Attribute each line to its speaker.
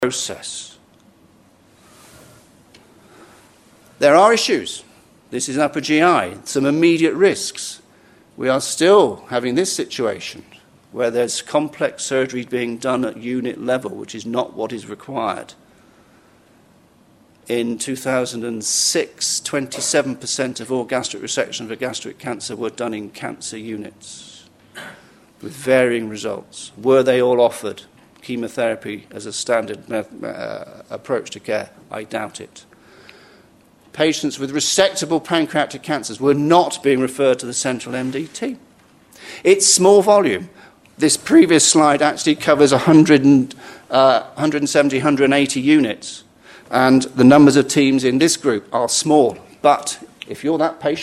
Speaker 1: process. There are issues. This is upper GI, some immediate risks. We are still having this situation where there's complex surgery being done at unit level, which is not what is required. In 2006, 27% of all gastric resections for gastric cancer were done in cancer units, with varying results. Were they all offered chemotherapy as a standard approach to care? I doubt it. Patients with resectable pancreatic cancers were not being referred to the central MDT. It's small volume. This previous slide actually covers 170, 180 units, and the numbers of teams in this group are small. But if you're that patient,